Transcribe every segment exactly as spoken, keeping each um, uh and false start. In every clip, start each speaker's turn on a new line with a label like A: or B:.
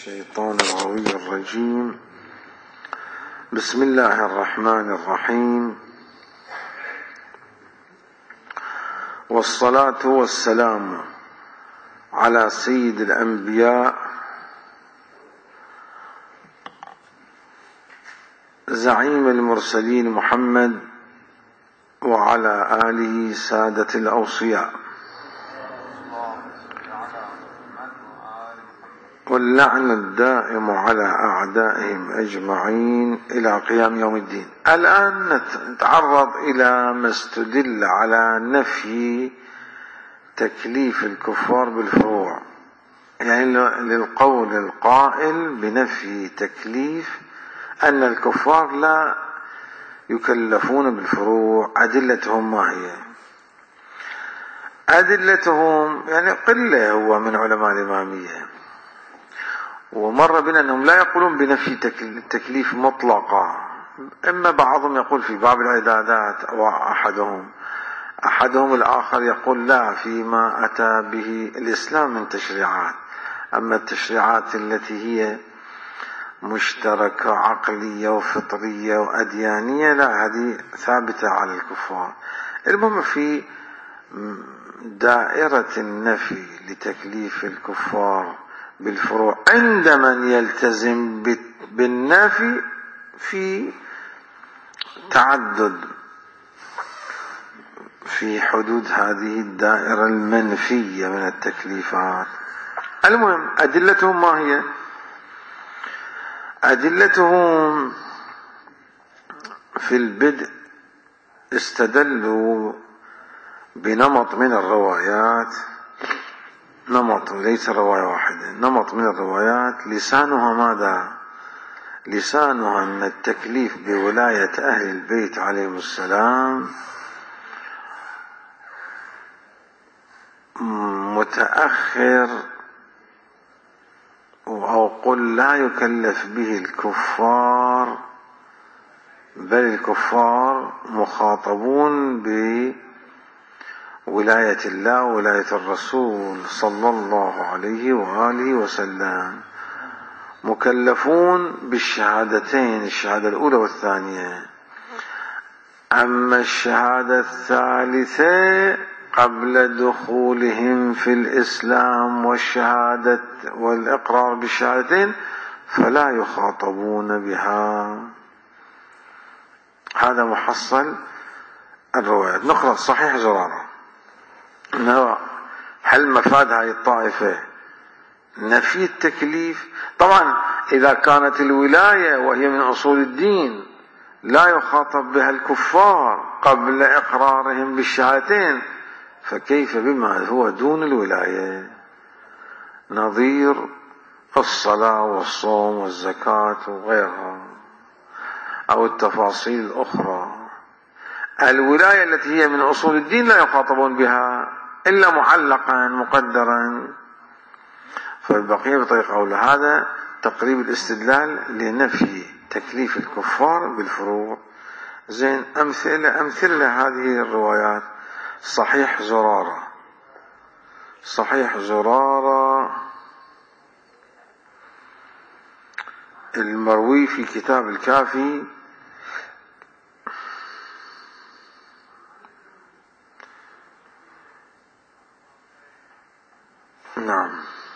A: الشيطان الغوي الرجيم. بسم الله الرحمن الرحيم، والصلاة والسلام على سيد الأنبياء زعيم المرسلين محمد وعلى آله سادة الأوصياء، واللعن الدائم على أعدائهم أجمعين إلى قيام يوم الدين. الآن نتعرض إلى ما استدل على نفي تكليف الكفار بالفروع، يعني للقول القائل بنفي تكليف أن الكفار لا يكلفون بالفروع. أدلتهم ما هي؟ أدلتهم يعني قلة هو من علماء الإمامية، ومر بنا أنهم لا يقولون بنفي التكليف مطلقا، إما بعضهم يقول في باب العبادات أو أحدهم أحدهم الآخر يقول لا فيما أتى به الإسلام من تشريعات، أما التشريعات التي هي مشتركة عقلية وفطرية وأديانية لا، هذه ثابتة على الكفار. المهم في دائرة النفي لتكليف الكفار بالفروع عند من يلتزم بالنفي في تعدد في حدود هذه الدائرة المنفية من التكليفات. المهم أدلتهم ما هي؟ أدلتهم في البدء استدلوا بنمط من الروايات، نمط ليس رواية واحدة، نمط من الروايات لسانها ماذا؟ لسانها أن التكليف بولاية أهل البيت عليهم السلام متأخر، أو قل لا يكلف به الكفار، بل الكفار مخاطبون بولاية الله وولاية الرسول صلى الله عليه وآله وسلم، مكلفون بالشهادتين، الشهادة الأولى والثانية. أما الشهادة الثالثة قبل دخولهم في الإسلام والشهادة والإقرار بالشهادتين فلا يخاطبون بها. هذا محصل الروايات. نقرأ صحيح زرارة. هل مفاد هذه الطائفة نفي التكليف؟ طبعا إذا كانت الولاية وهي من أصول الدين لا يخاطب بها الكفار قبل إقرارهم بالشهادتين، فكيف بما هو دون الولاية، نظير الصلاة والصوم والزكاة وغيرها أو التفاصيل الأخرى. الولاية التي هي من أصول الدين لا يخاطبون بها إلا معلقا مقدرا. فالبقية بطريقة أولى. هذا تقريب الاستدلال لنفي تكليف الكفار بالفروع. زين، أمثلة أمثلة هذه الروايات: صحيح زرارة، صحيح زرارة المروي في كتاب الكافي نعم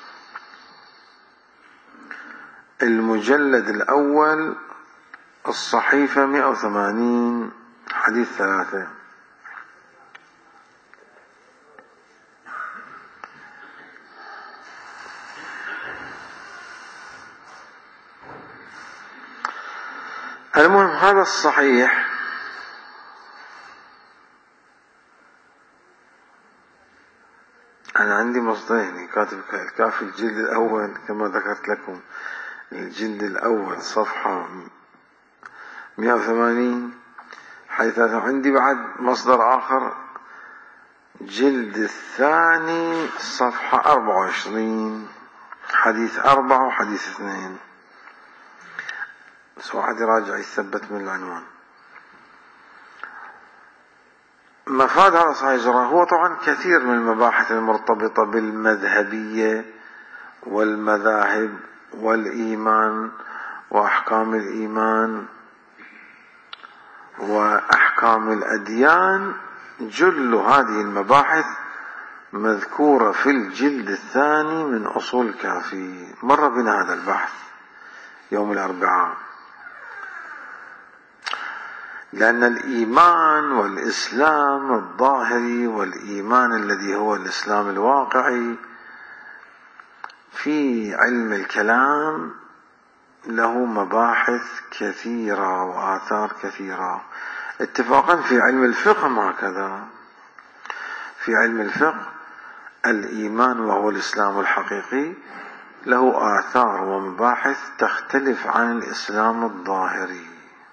A: المجلد الأول الصحيفة مئة وثمانين حديث ثلاثة. المهم هذا الصحيح أنا عندي مصدرين، كاتب الكافي الجلد الأول كما ذكرت لكم، الجلد الأول صفحة مئة وثمانين حيث عندي بعد مصدر آخر جلد الثاني صفحة أربعة وعشرين حديث أربعة وحديث اثنين. بس واحد يراجع يثبت من العنوان. مفاد هذا صحيح زرارة هو طبعا كثير من المباحث المرتبطة بالمذهبية والمذاهب والإيمان وأحكام الإيمان وأحكام الأديان، جل هذه المباحث مذكورة في الجلد الثاني من أصول الكافي. مر بنا هذا البحث يوم الأربعاء، لأن الإيمان والإسلام الظاهري والإيمان الذي هو الإسلام الواقعي في علم الكلام له مباحث كثيرة وآثار كثيرة. اتفاقا في علم الفقه هكذا، في علم الفقه الإيمان وهو الإسلام الحقيقي له آثار ومباحث تختلف عن الإسلام الظاهري.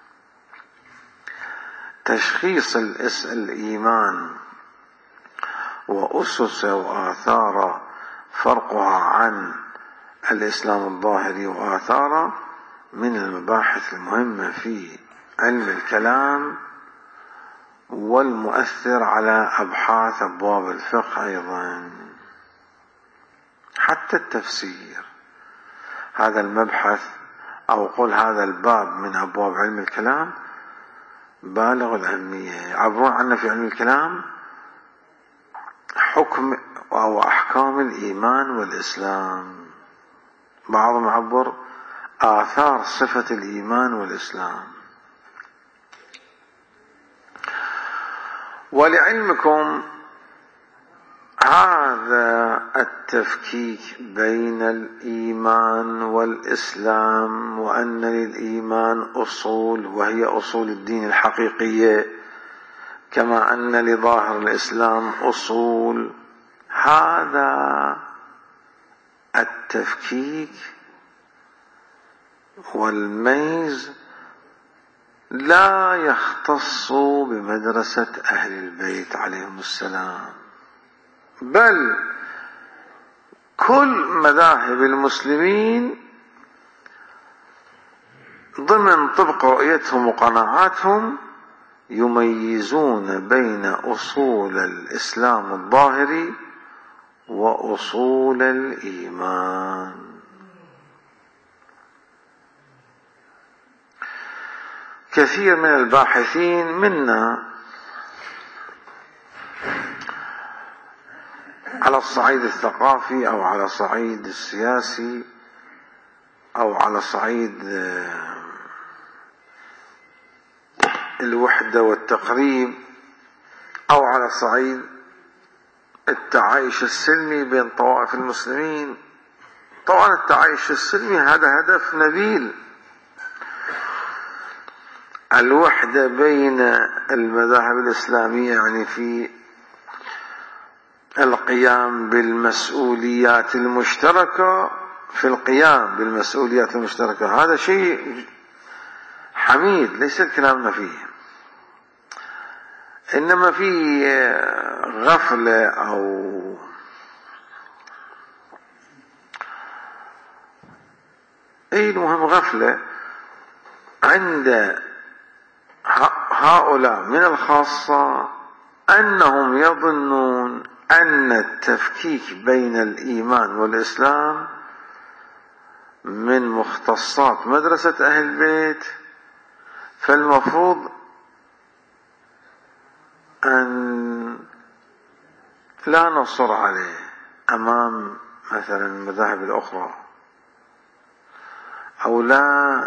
A: تشخيص الإيمان وأسس وآثار فرقها عن الإسلام الظاهري وآثاره من المباحث المهمة في علم الكلام والمؤثر على أبحاث أبواب الفقه أيضا، حتى التفسير. هذا المبحث أو قل هذا الباب من أبواب علم الكلام بالغ الأهمية. يعبرون عنه في علم الكلام حكم أو أحكام الإيمان والإسلام، بعضهم يعبر آثار صفة الإيمان والإسلام. ولعلمكم هذا التفكيك بين الإيمان والإسلام، وأن للإيمان أصول وهي أصول الدين الحقيقية، كما أن لظاهر الإسلام أصول، هذا التفكيك والميز لا يختص بمدرسة أهل البيت عليهم السلام، بل كل مذاهب المسلمين ضمن طبق رؤيتهم وقناعاتهم يميزون بين أصول الإسلام الظاهري وأصول الإيمان. كثير من الباحثين منا على الصعيد الثقافي أو على الصعيد السياسي أو على الصعيد الوحدة والتقريب أو على الصعيد التعايش السلمي بين طوائف المسلمين. طبعا التعايش السلمي هذا هدف نبيل، الوحدة بين المذاهب الإسلامية يعني في القيام بالمسؤوليات المشتركة، في القيام بالمسؤوليات المشتركة، هذا شيء حميد ليس كلامنا فيه. إنما في غفلة أو أي المهم غفلة عند هؤلاء من الخاصة، أنهم يظنون أن التفكيك بين الإيمان والإسلام من مختصات مدرسة أهل البيت، فالمفروض أن لا نصر عليه أمام مثلا المذاهب الأخرى، أو لا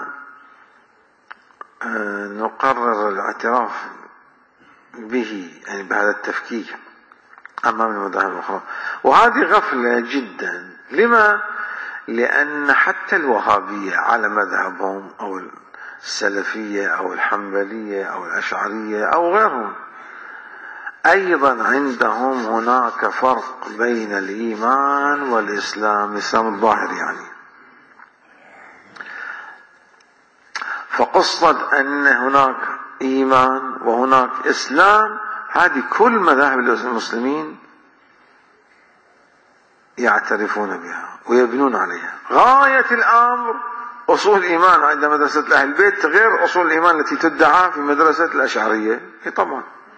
A: نقرر الاعتراف به يعني بهذا التفكيك أمام المذاهب الأخرى. وهذه غفلة جدا. لما؟ لأن حتى الوهابية على مذهبهم أو السلفية أو الحنبلية أو الأشعرية أو غيرهم أيضا عندهم هناك فرق بين الإيمان والإسلام، الإسلام الظاهر يعني. فقصة أن هناك إيمان وهناك إسلام هذه كل مذاهب المسلمين يعترفون بها ويبنون عليها. غاية الأمر أصول الإيمان عند مدرسة أهل البيت غير أصول الإيمان التي تدعى في مدرسة الأشعرية. طبعا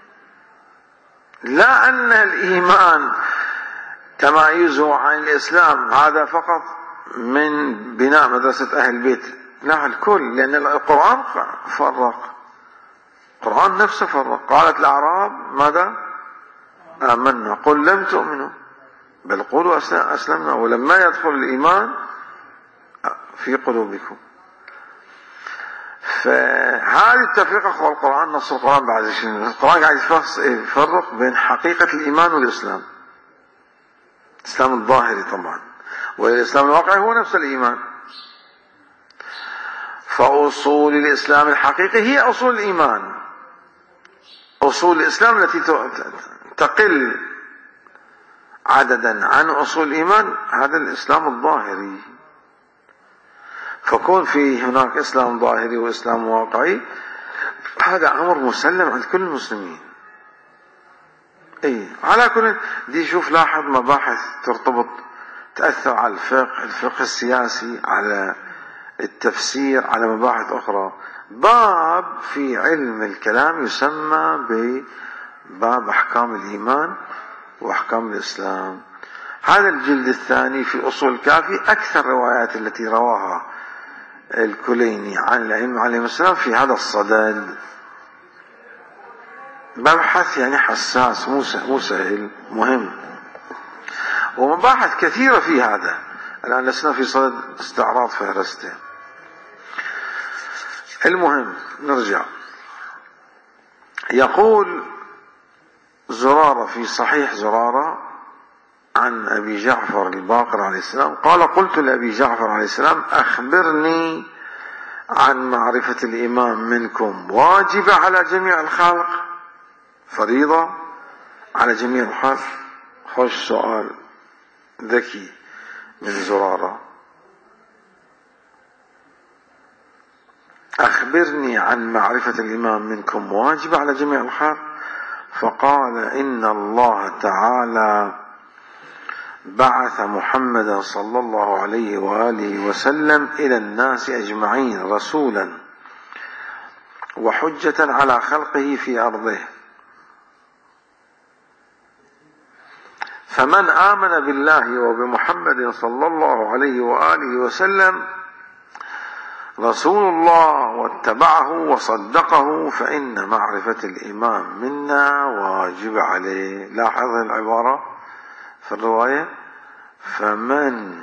A: لا أن الإيمان تمايزه عن الإسلام هذا فقط من بناء مدرسة أهل البيت، لا الكل، لأن القرآن فرق، القرآن نفسه فرق. قالت الأعراب ماذا؟ آمنا، قل لم تؤمنوا بل قولوا أسلمنا ولما يدخل الإيمان في قلوبكم. فهذه التفرقة هو القرآن، نص القرآن بعد شنو؟ القرآن قاعد يفرق بين حقيقة الإيمان والإسلام، الإسلام الظاهري طبعا، والإسلام الواقعي هو نفس الإيمان. فأصول الإسلام الحقيقي هي أصول الإيمان، أصول الإسلام التي تقل عددا عن أصول الإيمان هذا الإسلام الظاهري. فكون في هناك إسلام ظاهري وإسلام واقعي هذا أمر مسلم عند كل المسلمين. اي على كل دي شوف لاحظ مباحث ترتبط تأثر على الفقه، الفقه السياسي، على التفسير، على مباحث أخرى. باب في علم الكلام يسمى بباب أحكام الإيمان وأحكام الإسلام. هذا الجلد الثاني في أصول الكافي أكثر الروايات التي رواها الكليني عن الأئمة عليهم السلام في هذا الصدد. مبحث يعني حساس، مو سهل، مهم، ومباحث كثيرة في هذا. الآن لسنا في صدد استعراض فهرسته. المهم نرجع. يقول زرارة في صحيح زرارة عن أبي جعفر الباقر عليه السلام قال: قلت لأبي جعفر عليه السلام: أخبرني عن معرفة الإمام منكم، واجبة على جميع الخلق، فريضة على جميع الخلق؟ خوش سؤال ذكي من زرارة. أخبرني عن معرفة الإمام منكم واجبة على جميع الخلق. فقال: إن الله تعالى بعث محمدا صلى الله عليه وآله وسلم إلى الناس أجمعين رسولا وحجة على خلقه في أرضه، فمن آمن بالله وبمحمد صلى الله عليه وآله وسلم رسول الله واتبعه وصدقه فإن معرفة الإمام منا واجب عليه. لاحظ العبارة في الرواية: فمن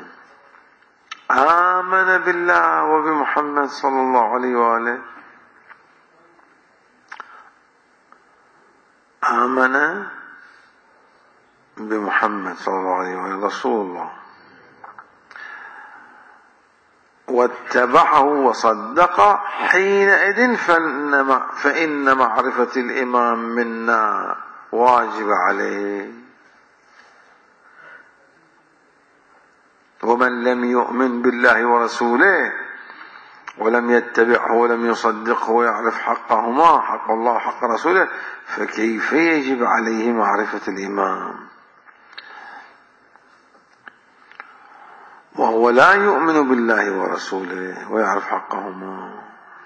A: آمن بالله وبمحمد صلى الله عليه وآله، آمن بمحمد صلى الله عليه وآله رسول الله واتبعه وصدق حينئذ فإن معرفة الإمام منا واجب عليه. ومن لم يؤمن بالله ورسوله ولم يتبعه ولم يصدقه ويعرف حقهما، حق الله وحق رسوله، فكيف يجب عليه معرفة الإمام وهو لا يؤمن بالله ورسوله ويعرف حقهما؟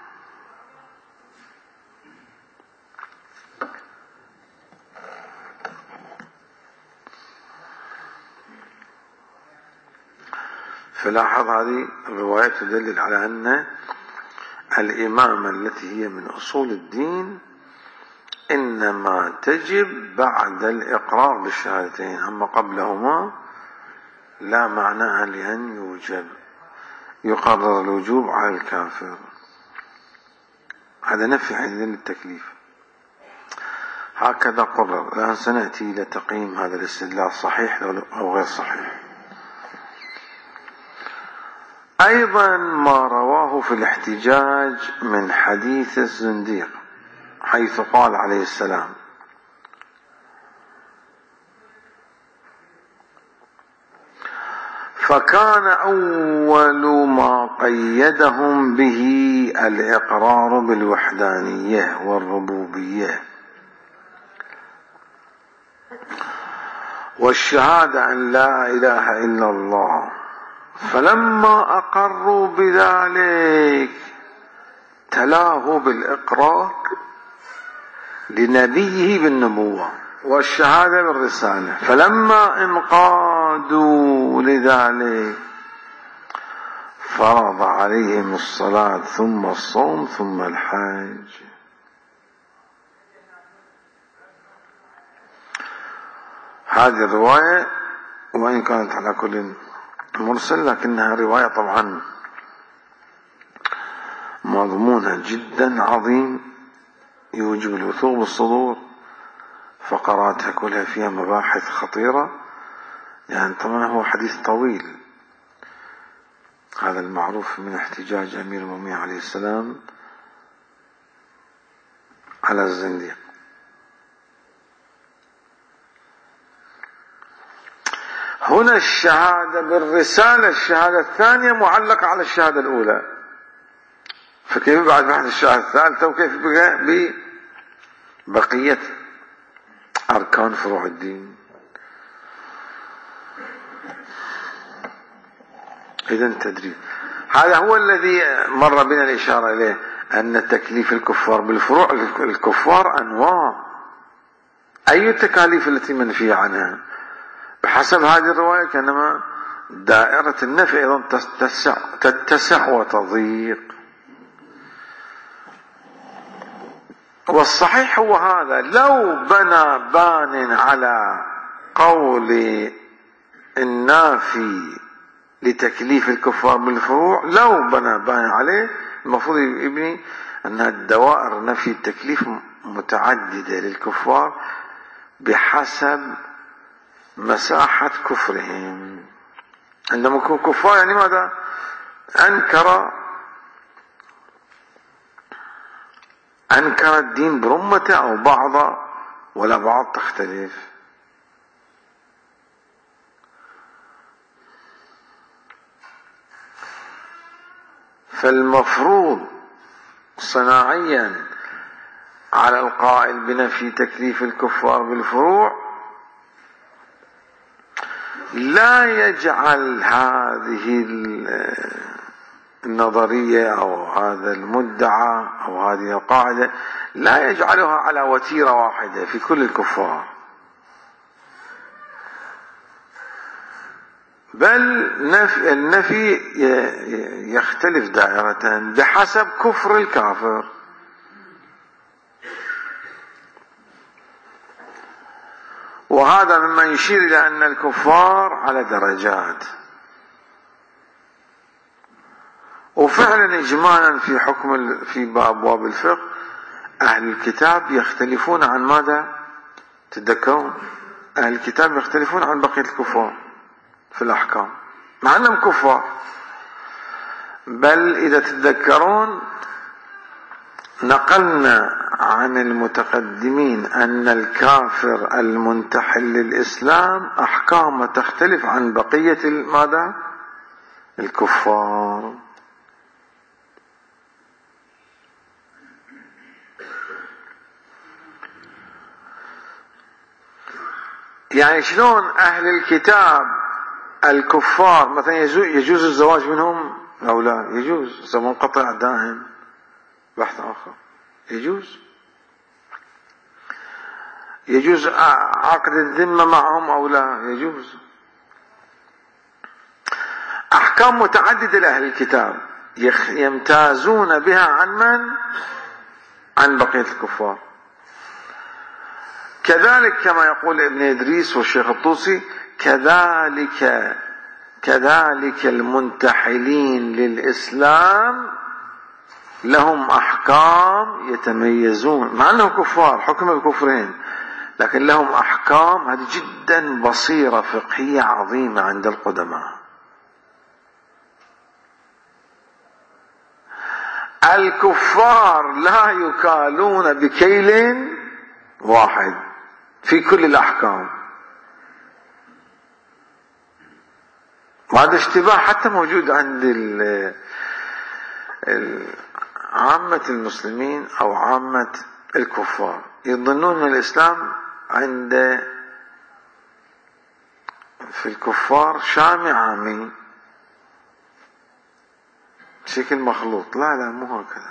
A: فلاحظ هذه الروايات تدلل على أن الإمامة التي هي من أصول الدين إنما تجب بعد الإقرار بالشهادتين، أما قبلهما لا معنى لأن يوجب، يقرر الوجوب على الكافر. هذا نفي عن التكليف، هكذا قرر. الآن سنأتي إلى تقييم هذا الاستدلال صحيح أو غير صحيح. أيضا ما رواه في الاحتجاج من حديث الزنديق حيث قال عليه السلام: فكان أول ما قيدهم به الإقرار بالوحدانية والربوبية والشهادة أن لا إله إلا الله، فلما أقروا بذلك تلاه بالإقرار لنبيه بالنبوة والشهادة بالرسالة، فلما انقادوا لذلك فرض عليهم الصلاة ثم الصوم ثم الحج. هذه الرواية وإن كانت على كل مرسل لكنها رواية طبعا مضمونها جدا عظيم يوجب الوثوق بالصدور، فقراتها كلها فيها مباحث خطيرة، يعني طبعا هو حديث طويل، هذا المعروف من احتجاج أمير المؤمنين عليه السلام على الزنديق. هنا الشهادة بالرسالة، الشهادة الثانية معلقة على الشهادة الأولى، فكيف بعد بحث الشهادة الثالثة وكيف بقى ببقية أركان فروع الدين؟ إذن تدريب هذا هو الذي مر بنا الإشارة إليه، أن تكليف الكفار بالفروع، الكفار أنواع. أي التكاليف التي منفية عنها؟ بحسب هذه الرواية كأنما دائرة النفي أيضا تتسع, تتسع وتضيق. والصحيح هو هذا، لو بنى بان على قول النافي لتكليف الكفار بالفروع، لو بنى بان عليه المفروض يبني أن الدوائر نفي التكليف متعددة للكفار بحسب مساحة كفرهم. عندما يكون كفار يعني ماذا؟ أنكر أنكر الدين برمته أو بعضه ولا بعض تختلف. فالمفروض صناعيا على القائل بنفي تكليف الكفار بالفروع لا يجعل هذه النظرية أو هذا المدعى أو هذه القاعدة لا يجعلها على وتيرة واحدة في كل الكفار، بل النفي يختلف دائرة بحسب كفر الكافر. وهذا مما يشير إلى أن الكفار على درجات. وفعلا إجمالا في حكم في أبواب الفقه أهل الكتاب يختلفون عن ماذا؟ تتذكرون أهل الكتاب يختلفون عن بقية الكفار في الأحكام مع أنهم كفار، بل إذا تتذكرون نقلنا عن المتقدمين أن الكافر المنتحل للإسلام أحكام تختلف عن بقية ماذا؟ الكفار. يعني شلون أهل الكتاب الكفار مثلا يجوز الزواج منهم أو لا؟ يجوز، إذا منقطع دائم بحث آخر يجوز. يجوز عقد الذمة معهم أو لا؟ يجوز. أحكام متعددة لأهل الكتاب يمتازون بها عن من؟ عن بقية الكفار. كذلك كما يقول ابن إدريس والشيخ الطوسي كذلك كذلك المنتحلين للإسلام لهم أحكام يتميزون مع أنهم كفار حكم الكفرين، لكن لهم أحكام هذه جدا بصيرة فقهية عظيمة عند القدماء. الكفار لا يكالون بكيل واحد في كل الأحكام، وهذا اشتباه حتى موجود عند ال عامة المسلمين أو عامة الكفار، يظنون أن الإسلام عند في الكفار شامي عامي بشكل مخلوط. لا لا مو هكذا،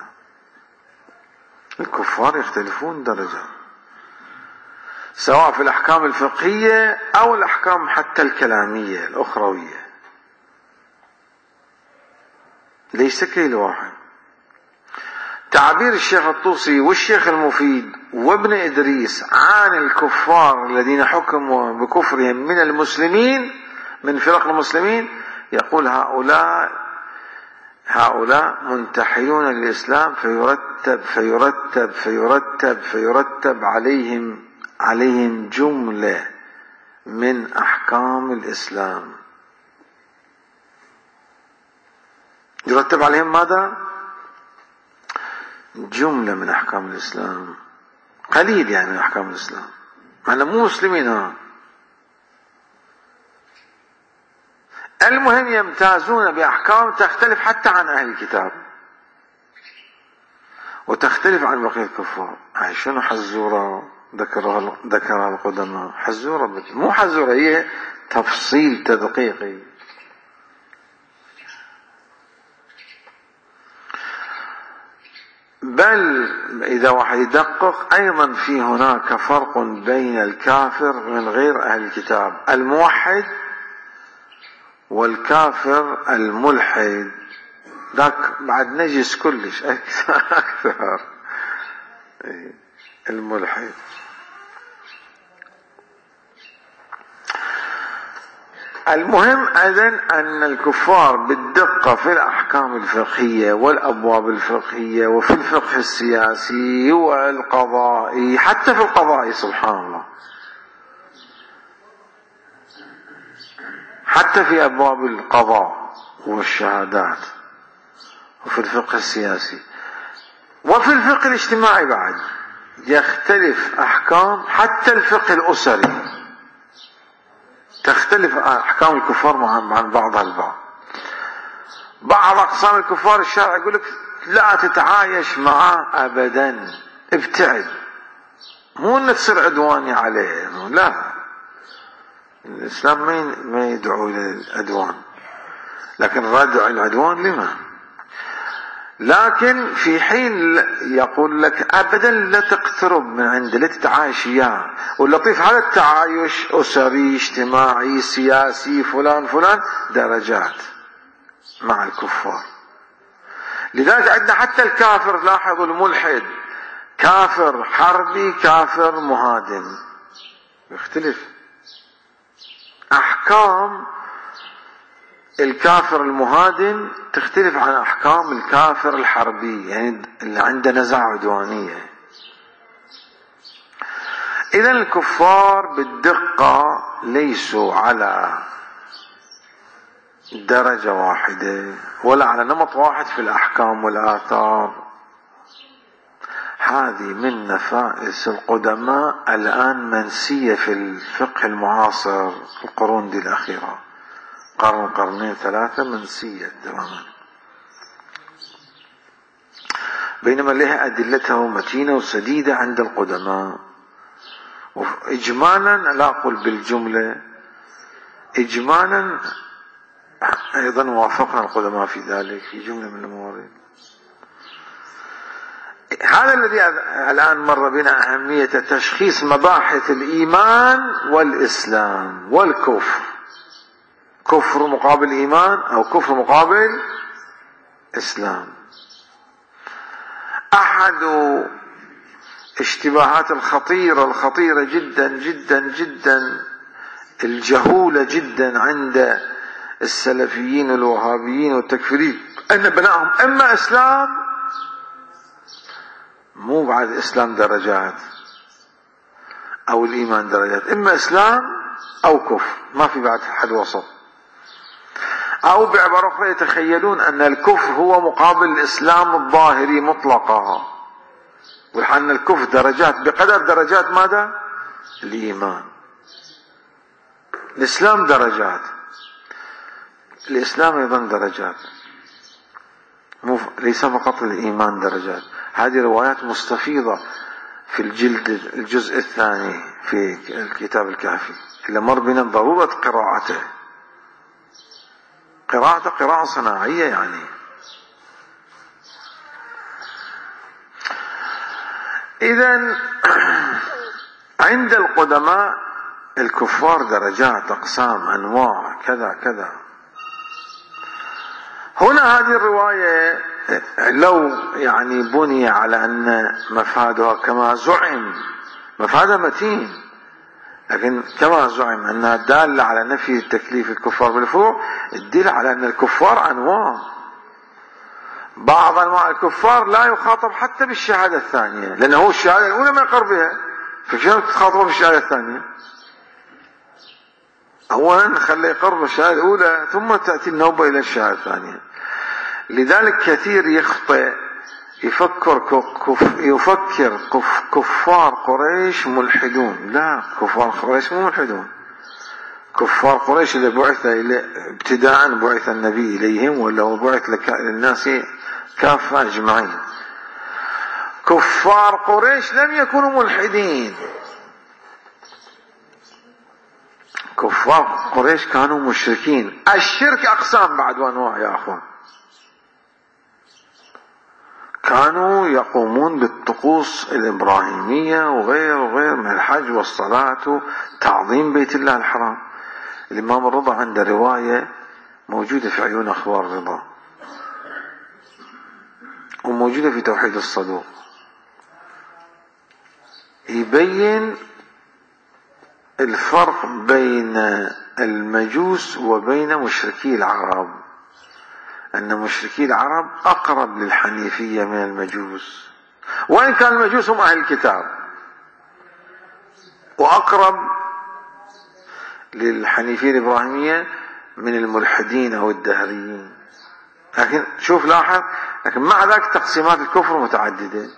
A: الكفار يختلفون درجة سواء في الأحكام الفقهية أو الأحكام حتى الكلامية الأخروية. ليس كيل واحد. تعبير الشيخ الطوسي والشيخ المفيد وابن إدريس عن الكفار الذين حكموا بكفرهم من المسلمين من فرق المسلمين، يقول هؤلاء هؤلاء منتحلون للإسلام فيرتب فيرتب فيرتب فيرتب عليهم عليهم جملة من أحكام الإسلام. يرتب عليهم ماذا؟ جملة من أحكام الإسلام، قليل يعني من أحكام الإسلام، معنا مو مسلمين ها. المهم يمتازون بأحكام تختلف حتى عن أهل الكتاب وتختلف عن بقية الكفار. هاي شنو حزورة ذكرها ذكرها القدماء؟ حزورة مو حزورة، هي تفصيل تدقيقي. بل إذا واحد يدقق أيضا في هناك فرق بين الكافر من غير أهل الكتاب، الموحد والكافر الملحد، ذاك بعد نجس كلش أكثر. الملحد المهم إذن أن الكفار بالدقة في الأحكام الفقهية والأبواب الفقهية وفي الفقه السياسي والقضائي، حتى في القضاء سبحان الله، حتى في أبواب القضاء والشهادات وفي الفقه السياسي وفي الفقه الاجتماعي بعد يختلف أحكام، حتى الفقه الأسري تختلف أحكام الكفار عن بعضها البعض. بعض أقسام الكفار الشرع يقول لك لا تتعايش معه أبدا، ابتعد، مو أن تصير عدواني عليه، لا، الإسلام ما يدعو إلى العدوان، لكن ردع العدوان لما؟ لكن في حين يقول لك أبدا لا تقترب من عنده، لا تتعايش إياه. واللطيف هذا التعايش أسري اجتماعي سياسي فلان فلان درجات مع الكفار. لذلك عندنا حتى الكافر، لاحظوا الملحد كافر حربي كافر مهادم، يختلف أحكام الكافر المهادم تختلف عن أحكام الكافر الحربي، يعني اللي عنده نزعة عدوانية. إذا الكفار بالدقة ليسوا على درجة واحدة ولا على نمط واحد في الأحكام والآثار. هذه من نفائس القدماء الآن منسية في الفقه المعاصر، القرون دي الأخيرة، قرن قرنين ثلاثة منسية تماما، بينما لها أدلتها متينة وسديدة عند القدماء. إجمالا لا أقول بالجملة، إجمالا أيضا وافقنا القدماء في ذلك في جملة من الموارد. هذا الذي الآن مر بنا أهمية تشخيص مباحث الإيمان والإسلام والكفر، كفر مقابل إيمان أو كفر مقابل إسلام. أحد اشتباهات الخطيرة الخطيرة جدا جدا جدا الجهولة جدا عند السلفيين والوهابيين والتكفيريين أن بناءهم أما إسلام، مو بعد إسلام درجات أو الإيمان درجات، إما إسلام أو كفر، ما في بعد حد وسط. أو بعبارة أخرى يتخيلون أن الكفر هو مقابل الإسلام الظاهري مطلقا، وأن الكفر درجات بقدر درجات ماذا؟ الإيمان. الإسلام درجات، الإسلام أيضا درجات، ليس فقط الإيمان درجات. هذه روايات مستفيضة في الجلد الجزء الثاني في الكتاب الكافي، اللي مر بنا ضرورة قراءته، قراءة قراءة صناعية يعني. إذن عند القدماء الكفار درجات، أقسام، أنواع، كذا كذا. هنا هذه الرواية لو يعني بني على أن مفادها كما زعم، مفادها متين، لكن كما زعم أنها دالة على نفي تكليف الكفار بالفروع، تدل على أن الكفار أنواع. بعض أنواع الكفار لا يخاطب حتى بالشهادة الثانية، لأنه هو الشهادة الأولى ما يقر بها، فشلون تخاطبه بالشهادة الثانية؟ أولا خليه يقر بالشهادة الأولى ثم تأتي النوبة إلى الشهادة الثانية. لذلك كثير يخطئ يفكر كف يفكر كف كفار قريش ملحدون. لا، كفار قريش مو ملحدون. كفار قريش اللي بعث إلى ابتداء بعث النبي إليهم، ولا هو بعث للناس كافة أجمعين. كفار قريش لم يكونوا ملحدين، كفار قريش كانوا مشركين. الشرك أقسام بعد وأنواع يا أخوان. كانوا يقومون بالطقوس الإبراهيمية وغير وغير من الحج والصلاة وتعظيم بيت الله الحرام. الإمام الرضا عنده رواية موجودة في عيون أخبار الرضا وموجودة في توحيد الصدوق، يبين الفرق بين المجوس وبين مشركي العرب، أن مشركي العرب أقرب للحنيفية من المجوس، وإن كان المجوس هم أهل الكتاب، وأقرب للحنيفية الإبراهيمية من الملحدين أو الدهريين. لكن شوف لاحظ، لكن مع ذلك تقسيمات الكفر متعددة.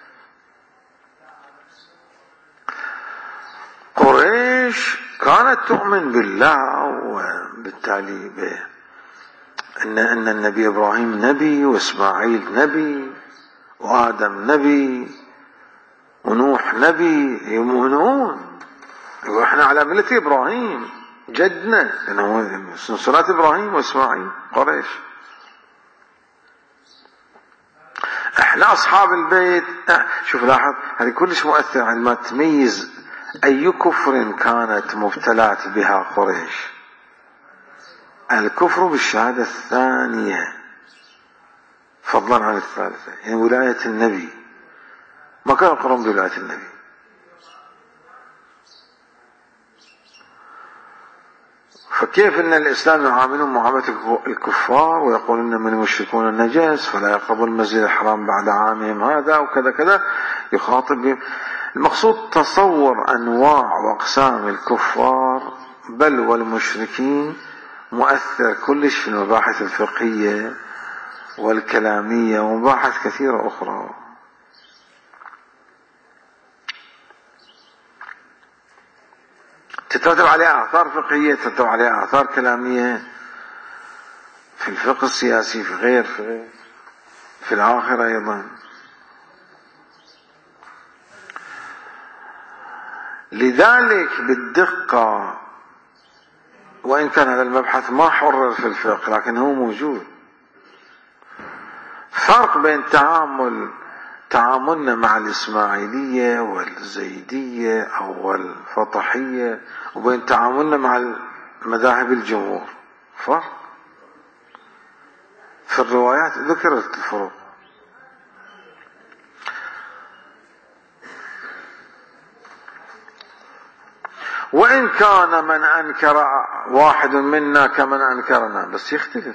A: قريش كانت تؤمن بالله وبالتالي به إن أن النبي إبراهيم نبي، وإسماعيل نبي، وآدم نبي، ونوح نبي، يؤمنون وإحنا على ملة إبراهيم جدنا، لأنه سلسلة إبراهيم وإسماعيل قريش. إحنا أصحاب البيت. شوف لاحظ، هذه كلش مؤثر عندما تميز أي كفر كانت مبتلات بها قريش. الكفر بالشهادة الثانية فضلا عن الثالثة، يعني ولاية النبي، ما كانوا يقرون بولاية النبي. فكيف ان الاسلام يعاملهم معاملة الكفار ويقول ان من المشركون النجس فلا يقربوا المسجد الحرام بعد عامهم هذا وكذا كذا، يخاطب بهم. المقصود تصور انواع واقسام الكفار بل والمشركين مؤثر كلش في المباحث الفقهية والكلامية ومباحث كثيرة أخرى. تترتب عليها آثار فقهية، تترتب عليها آثار كلامية في الفقه السياسي، في غير في غير في الآخرة أيضا. لذلك بالدقة، وإن كان هذا المبحث ما حرر في الفقه لكن هو موجود، فرق بين تعامل تعاملنا مع الإسماعيلية والزيدية أو الفطحية وبين تعاملنا مع مذاهب الجمهور. فرق في الروايات ذكرت الفروق. وإن كان من أنكر واحد منا كمن أنكرنا، بس يختلف.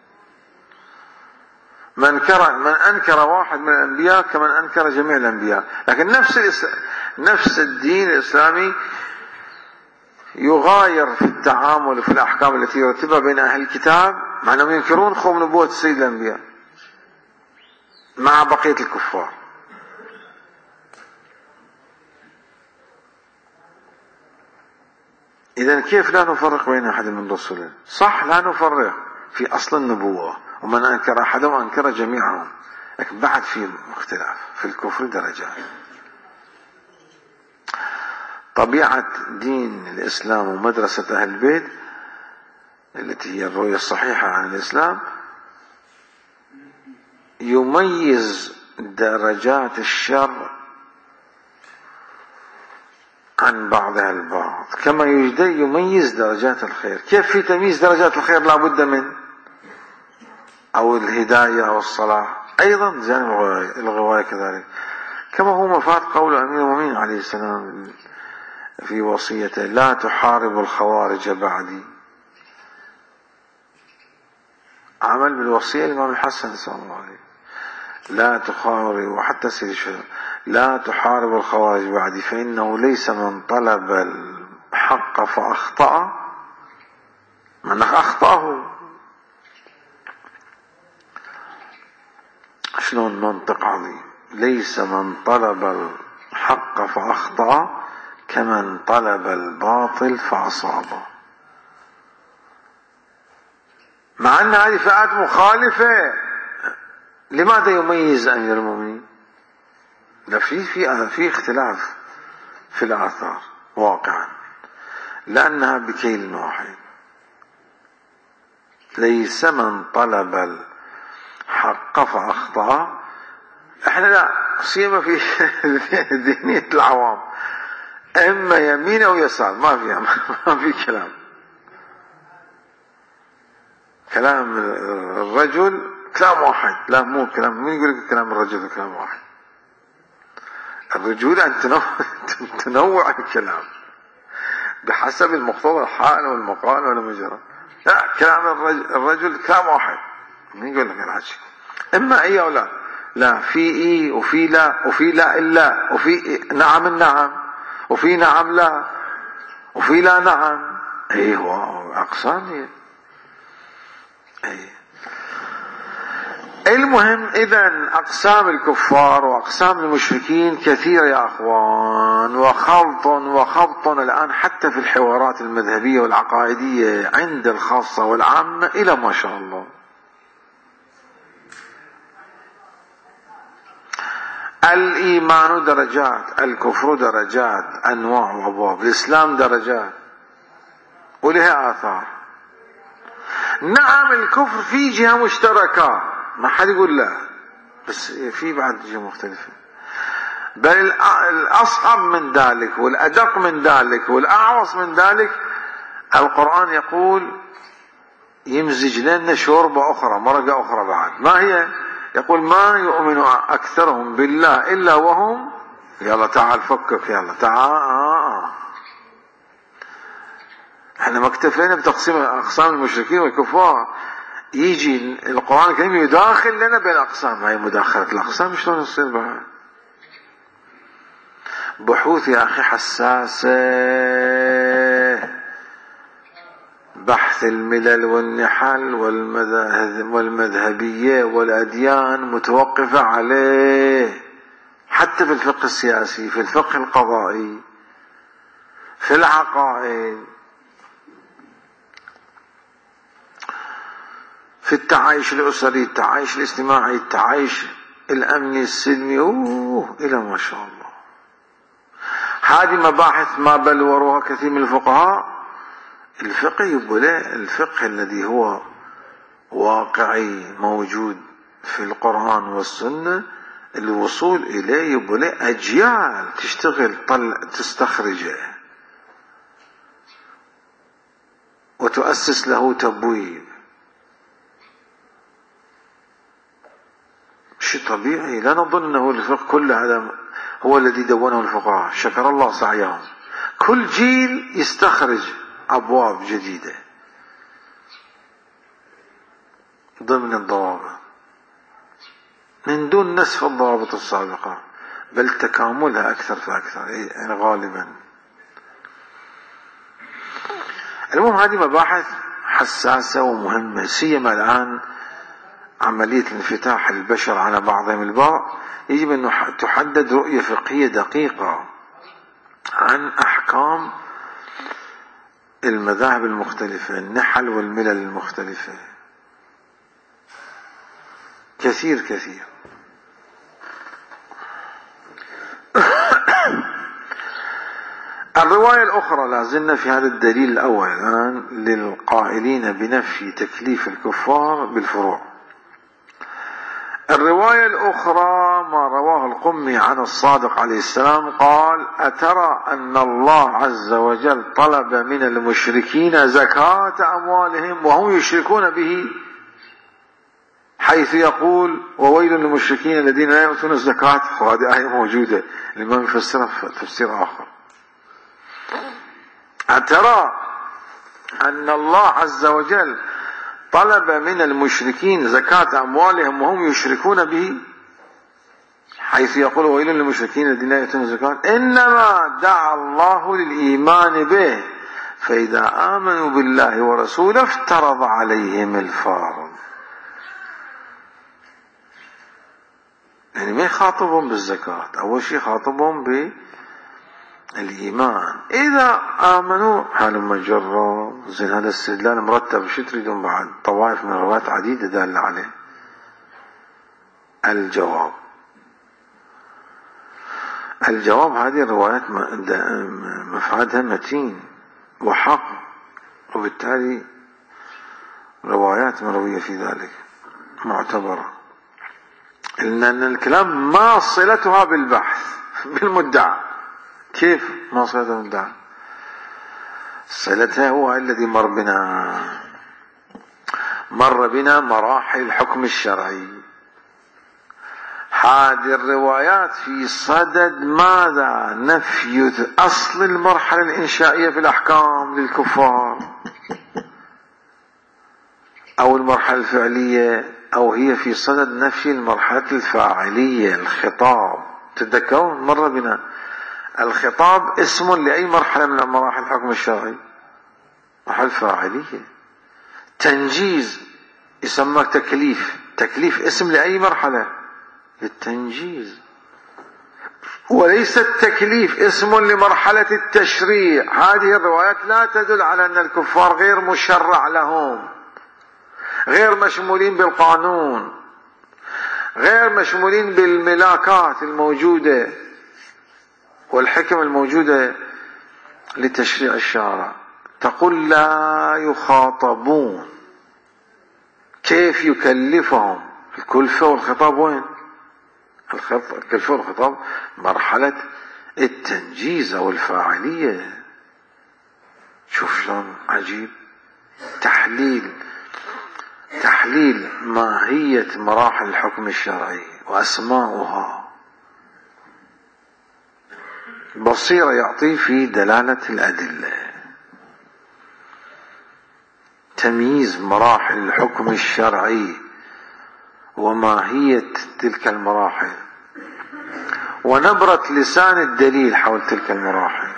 A: من أنكر من أنكر واحد من الأنبياء كمن أنكر جميع الأنبياء، لكن نفس الإس... نفس الدين الإسلامي يغاير في التعامل وفي الأحكام التي يرتبها بين أهل الكتاب، مع أنهم ينكرون خوف نبوة سيد الأنبياء مع بقية الكفار. إذن كيف لا نفرق بين أحد من رسله؟ صح لا نفرق في أصل النبوة، ومن أنكر أحدهم أنكر جميعهم، لكن بعد في اختلاف في الكفر درجات. طبيعة دين الإسلام ومدرسة أهل البيت التي هي الرؤية الصحيحة عن الإسلام يميز درجات الشر عن بعضها البعض كما يميز درجات الخير. كيف في تمييز درجات الخير لا بد من أو الهداية أو الصلاح، أيضا جانب الغواية كذلك، كما هو مفاد قول أمير المؤمنين عليه السلام في وصيته: لا تحارب الخوارج بعدي. عمل بالوصية الإمام الحسن صلى الله عليه: لا تحارب، وحتى سيد الشهداء: لا تحارب الخوارج بعدي فإنه ليس من طلب الحق فأخطأ، من أخطأه. شلون منطق عظيم: ليس من طلب الحق فأخطأ كمن طلب الباطل فأصابه. مع أن هذه فئات مخالفة، لماذا يميز أمير المؤمنين؟ لا، في في في اختلاف في الآثار واقعا، لأنها بكيل واحد. ليس من طلب الحق فأخطأ. احنا لا سيما في ذهنية العوام، اما يمين او يسار، ما في ما في كلام. كلام الرجل كلام واحد، لا مو كلام، مين يقول لك كلام الرجل كلام واحد؟ الرجولة أن تنوع, تنوع الكلام بحسب المقتضى الحال والمقال والمجرى. لا، كلام الرجل, الرجل كلام واحد، مين يقول لك الحاجة؟ اما اي او لا. لا، في اي وفي لا، وفي لا الا، وفي نعم النعم، وفي نعم لا، وفي لا نعم. اي هو اقسام. اي المهم، اذا اقسام الكفار واقسام المشركين كثيرة يا اخوان، وخلط وخبط الان حتى في الحوارات المذهبية والعقائدية عند الخاصة والعامة الى ما شاء الله. الإيمان درجات، الكفر درجات، أنواع وأبواب، الإسلام درجات ولها آثار. نعم الكفر في جهة مشتركة، ما حد يقول لا، بس في بعد جهة مختلفة، بل الأصعب من ذلك والأدق من ذلك والأعوص من ذلك. القرآن يقول يمزج لنا شوربة أخرى، مرقة أخرى بعد، ما هي؟ يقول: ما يؤمن أكثرهم بالله إلا وهم، يلا تعال فكك، يلا تعال. احنا ما اكتفينا بتقسيم أقسام المشركين والكفار، يجي القرآن الكريم يداخل لنا بين الأقسام. هاي مداخلة الأقسام شلون تصير بها؟ بحوث يا أخي حساسة، بحث الملل والنحل والمذهبية والأديان متوقفة عليه، حتى في الفقه السياسي، في الفقه القضائي، في العقائد، في التعايش الأسري، التعايش الاجتماعي، التعايش الأمني السلمي، أوه إلى ما شاء الله. هذه مباحث ما بلوروها كثير من الفقهاء. الفقه يبقى له الفقه الذي هو واقعي موجود في القرآن والسنة، الوصول إليه يبقى له أجيال تشتغل طلع تستخرجه وتؤسس له تبويب. شيء طبيعي، لا نظن أنه الفقه كل هذا هو الذي دونه الفقهاء، شكر الله سعيهم. كل جيل يستخرج أبواب جديدة ضمن الضوابط من دون نسف الضوابط السابقة، بل تكاملها أكثر فأكثر يعني غالبا. المهم هذه مباحث حساسة ومهمة، سيما الآن عملية انفتاح البشر على بعضهم البعض. يجب أن تحدد رؤية فقهية دقيقة عن أحكام المذاهب المختلفة، النحل والملل المختلفة، كثير كثير. الرواية الأخرى، لازلنا في هذا الدليل الأول الآن للقائلين بنفي تكليف الكفار بالفروع. الرواية الأخرى ما رواه القمي عن الصادق عليه السلام قال: أترى أن الله عز وجل طلب من المشركين زكاة أموالهم وهم يشركون به؟ حيث يقول وويل للمشركين الذين لا يؤتون الزكاة، وهذه آية موجودة الإمام يفسرها في تفسير آخر. أترى أن الله عز وجل طلب من المشركين زكاة أموالهم وهم يشركون به، حيث يقول ويل للمشركين الذين لا يؤتون الزكاة؟ إنما دعا الله للإيمان به، فإذا آمنوا بالله ورسوله افترض عليهم الفارض. يعني ما يخاطبهم بالزكاة، أول شيء خاطبهم بالإيمان. إذا آمنوا حال مجرة. زين هذا الاستدلال مرتب، شو تريدون بعد؟ طوائف من الروايات عديدة دالة عليه. الجواب الجواب هذه الروايات مفادها متين وحق، وبالتالي روايات مروية في ذلك معتبرة، إن الكلام ما صلتها بالبحث بالمدعى. كيف ما صلتها بالمدعى؟ صلتها هو الذي مر بنا مر بنا مراحل الحكم الشرعي. هذه الروايات في صدد ماذا؟ نفي أصل المرحلة الإنشائية في الأحكام للكفار، أو المرحلة الفعلية، أو هي في صدد نفي المرحلة الفاعلية، الخطاب. تتذكرون مر بنا الخطاب اسم لأي مرحلة من مراحل الحكم الشرعي؟ مرحلة فاعلية. تنجيز يسمى تكليف، تكليف اسم لأي مرحلة؟ للتنجيز. وليس التكليف اسم لمرحلة التشريع. هذه الروايات لا تدل على أن الكفار غير مشرع لهم، غير مشمولين بالقانون، غير مشمولين بالملاكات الموجودة والحكم الموجودة لتشريع الشارع. تقول لا يخاطبون. كيف يكلفهم؟ الكلفة والخطاب وين؟ الكلفة والخطاب مرحلة التنجيز أو الفاعلية. شوف شلون عجيب. تحليل تحليل ماهية مراحل الحكم الشرعي وأسماؤها بصيرة يعطي في دلالة الأدلة. تمييز مراحل الحكم الشرعي وماهية تلك المراحل، ونبرة لسان الدليل حول تلك المراحل.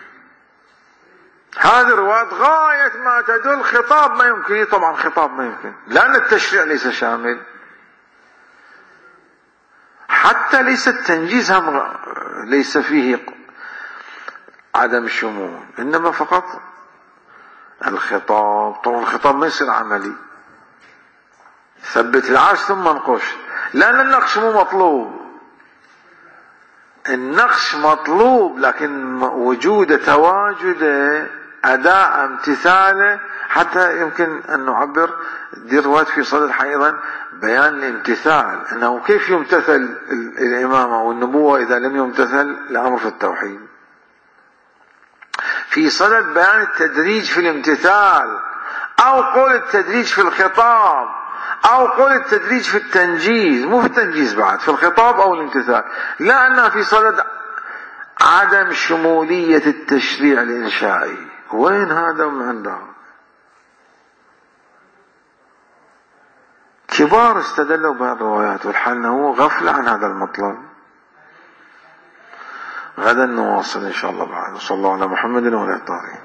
A: هذه الروايات غاية ما تدل خطاب ما يمكن، طبعا خطاب ما يمكن، لأن التشريع ليس شامل، حتى ليس التنجيز هم ليس فيه عدم شمول، إنما فقط الخطاب. طبعا الخطاب ما يصير عملي، ثبت العرش ثم انقش، لأن النقش مو مطلوب. النقش مطلوب، لكن وجود تواجد أداء امتثاله، حتى يمكن أن نعبر دي الروايات في صدد أيضا بيان الامتثال، أنه كيف يمتثل الإمامة والنبوة إذا لم يمتثل الأمر في التوحيد. في صدد بيان التدريج في الامتثال، أو قول التدريج في الخطاب، أو قول التدريج في التنجيز، مو في التنجيز بعد، في الخطاب أو الامتثال، لأنها في صدد عدم شمولية التشريع الإنشائي. وين هذا من عندها؟ كبار استدلوا بهالروايات، والحال هو غفلة عن هذا المطلب. غدا نواصل إن شاء الله بعد. صلى الله على محمد وعلى آله الطاهرين.